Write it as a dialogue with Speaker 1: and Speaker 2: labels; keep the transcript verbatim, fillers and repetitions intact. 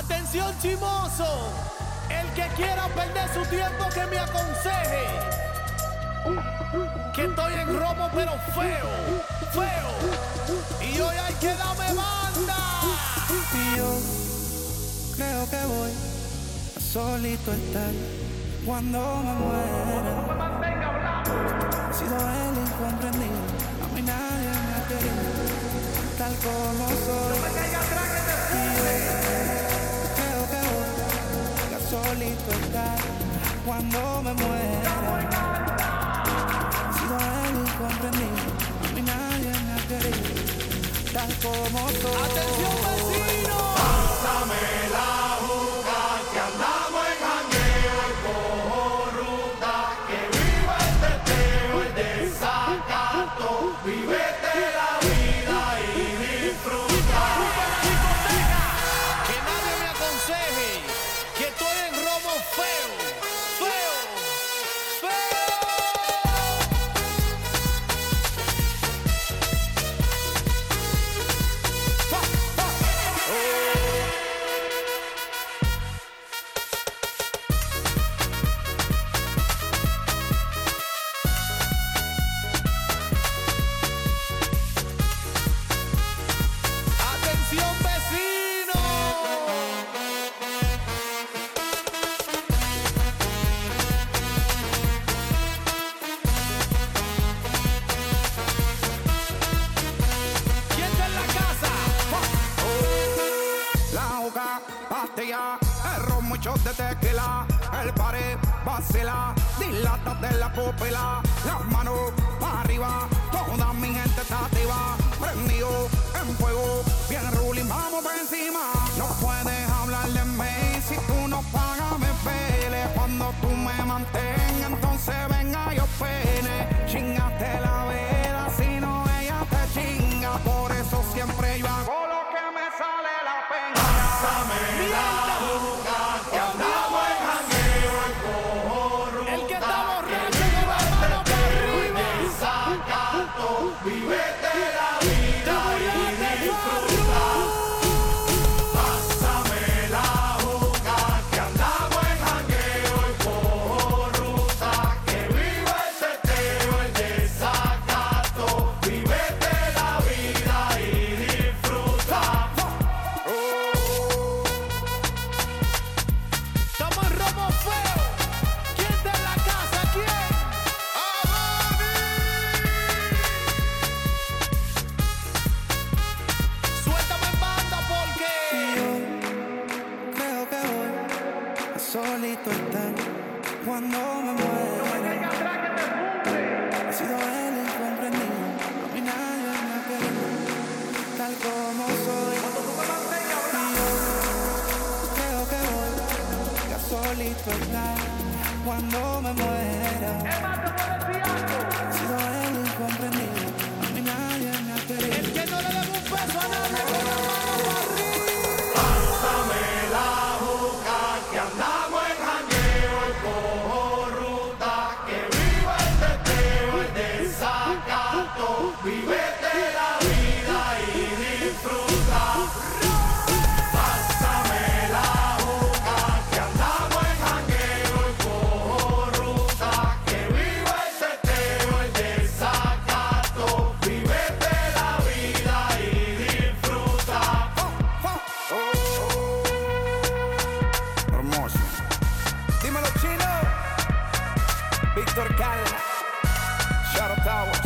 Speaker 1: Atención chimoso, el que quiera perder su tiempo que me aconseje. Que estoy en romo pero feo, feo. Y hoy hay que darme banda.
Speaker 2: Y yo creo que voy a solito estar cuando me muera. He sido el incomprendido, a mí nadie me ha querido tal como soy. Y yo creo que voy a solito estar cuando me muera. He sido el incomprendido, a mí nadie me ha querido tal como soy.
Speaker 1: Atención vecino,
Speaker 3: pásame la juca que andamos en jangueo y cojo ruta, que viva el teteo, el desacato, vívete la vida y disfruta.
Speaker 1: que nadie me aconseje que estoy en romo feo, feo, feo. Atención vecino, ¿quién está en la casa?
Speaker 2: La juca, pastilla, el ron, muchos de tequila, el pared, vacila, dilatas de la pupila, las manos para arriba, toda mi gente está activa, prendido en fuego, bien ruling, vamos por encima. No puedes hablar de mí si tú no pagas, me pele. Cuando tú me mantengas, entonces venga yo pene. Chingaste la vela, si no ella te chinga, por eso siempre yo hago lo que me sale la pena.
Speaker 3: Pásame la juca que andamos en jangueo y cojo ruta,
Speaker 1: El que está borracho
Speaker 3: que
Speaker 1: con la
Speaker 3: viva
Speaker 1: mano
Speaker 3: el
Speaker 1: para
Speaker 3: teteo, el
Speaker 1: arriba.
Speaker 3: desacato, vívete la vida y disfruta. Pásame la juca que andamos en jangueo y cojo ruta, que viva el teteo, el desacato, vívete la vida y disfruta.
Speaker 1: Estamos en romo feo. ¿Quién está en la casa? ¿Quién? Suéltame en banda porque
Speaker 2: Yo creo que voy a solito estar cuando me muera. He sido el incomprendido, a mí nadie me ha querido tal como soy. Y yo creo que voy a solito estar cuando me muera. He sido el incomprendido, a mí nadie me ha querido.
Speaker 1: el que no le debe un peso a nadie con la mano para arriba.
Speaker 3: Pásame la juca que andamos en jangueo y cojo ruta, que viva el teteo, el desacato, vívete la vida y disfruta. Pásame la juca que andamos en jangueo y cojo ruta, que viva el teteo, el desacato, vívete la vida y disfruta.
Speaker 2: Hermoso. Dímelo, Chino. Víctor Cala. Shadow Towers.